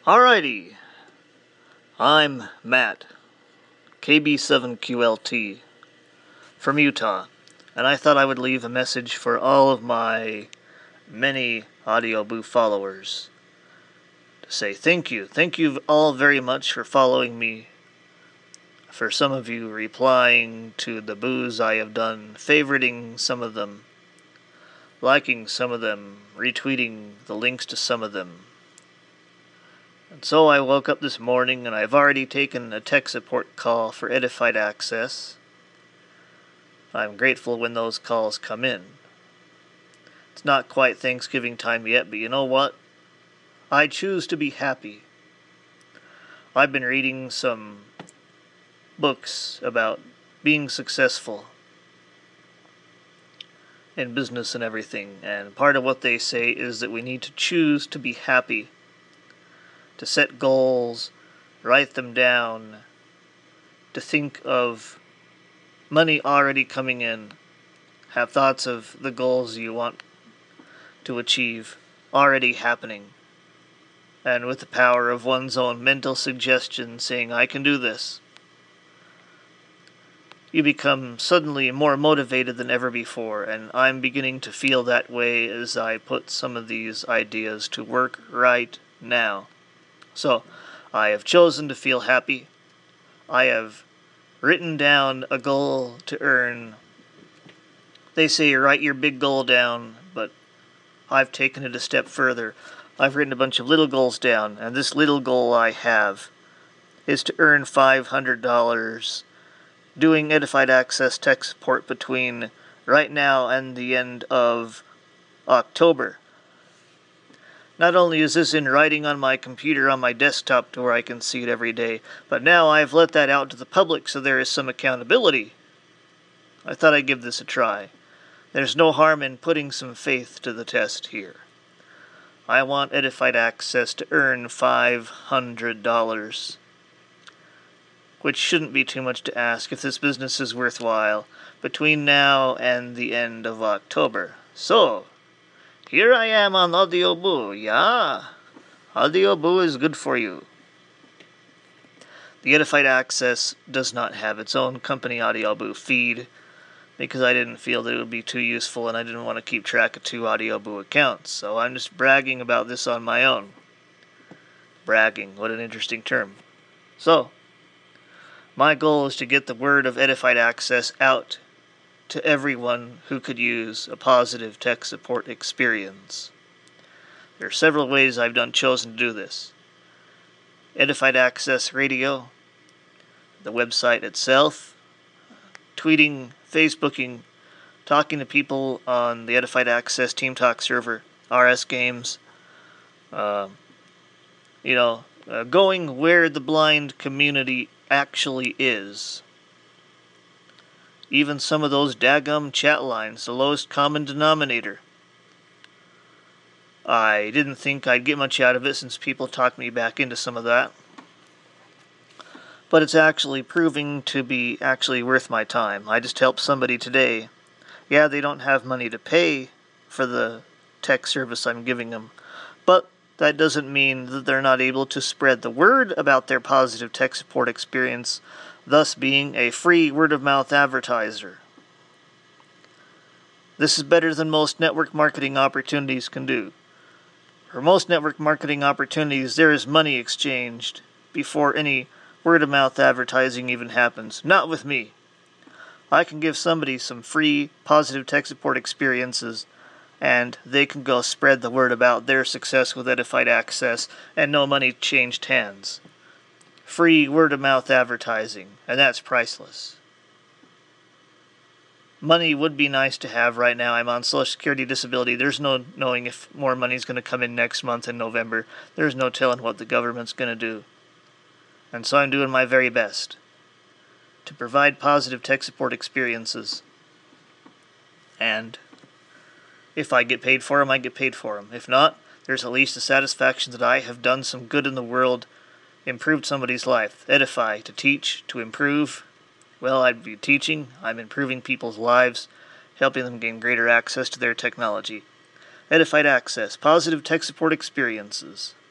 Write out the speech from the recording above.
Alrighty, I'm Matt, KB7QLT, from Utah, and I thought I would leave a message for all of my many Audioboo followers to say thank you. Thank you all very much for following me, for some of you replying to the boos I have done, favoriting some of them, liking some of them, retweeting the links to some of them. And so I woke up this morning and I've already taken a tech support call for Edified Access. I'm grateful when those calls come in. It's not quite Thanksgiving time yet, but you know what? I choose to be happy. I've been reading some books about being successful in business and everything, and part of what they say is that we need to choose to be happy, to set goals, write them down, to think of money already coming in, have thoughts of the goals you want to achieve already happening, and with the power of one's own mental suggestion saying, I can do this, you become suddenly more motivated than ever before, and I'm beginning to feel that way as I put some of these ideas to work right now. So, I have chosen to feel happy. I have written down a goal to earn. They say write your big goal down, but I've taken it a step further. I've written a bunch of little goals down, and this little goal I have is to earn $500 doing Edified Access tech support between right now and the end of October. Not only is this in writing on my computer on my desktop to where I can see it every day, but now I've let that out to the public so there is some accountability. I thought I'd give this a try. There's no harm in putting some faith to the test here. I want Edified Access to earn $500, which shouldn't be too much to ask if this business is worthwhile, between now and the end of October. So, here I am on Audioboo, yeah? Audioboo is good for you. The Edified Access does not have its own company Audioboo feed, because I didn't feel that it would be too useful and I didn't want to keep track of two Audioboo accounts, so I'm just bragging about this on my own. Bragging, what an interesting term. So, my goal is to get the word of Edified Access out to everyone who could use a positive tech support experience. There are several ways I've chosen to do this. Edified Access Radio, the website itself, tweeting, Facebooking, talking to people on the Edified Access Team Talk server, RS Games, going where the blind community actually is. Even some of those daggum chat lines, the lowest common denominator. I didn't think I'd get much out of it since people talked me back into some of that. But it's actually proving to be actually worth my time. I just helped somebody today. Yeah, they don't have money to pay for the tech service I'm giving them, but that doesn't mean that they're not able to spread the word about their positive tech support experience, thus being a free word-of-mouth advertiser. This is better than most network marketing opportunities can do. For most network marketing opportunities, there is money exchanged before any word-of-mouth advertising even happens. Not with me. I can give somebody some free positive tech support experiences, and they can go spread the word about their success with Edified Access, and no money changed hands. Free word-of-mouth advertising, and that's priceless. Money would be nice to have right now. I'm on Social Security disability. There's no knowing if more money is going to come in next month in November. There's no telling what the government's going to do. And so I'm doing my very best to provide positive tech support experiences. And if I get paid for them, I get paid for them. If not, there's at least the satisfaction that I have done some good in the world, improved somebody's life. Edify, to teach, to improve. Well, I'd be teaching. I'm improving people's lives, helping them gain greater access to their technology. Edified Access, positive tech support experiences.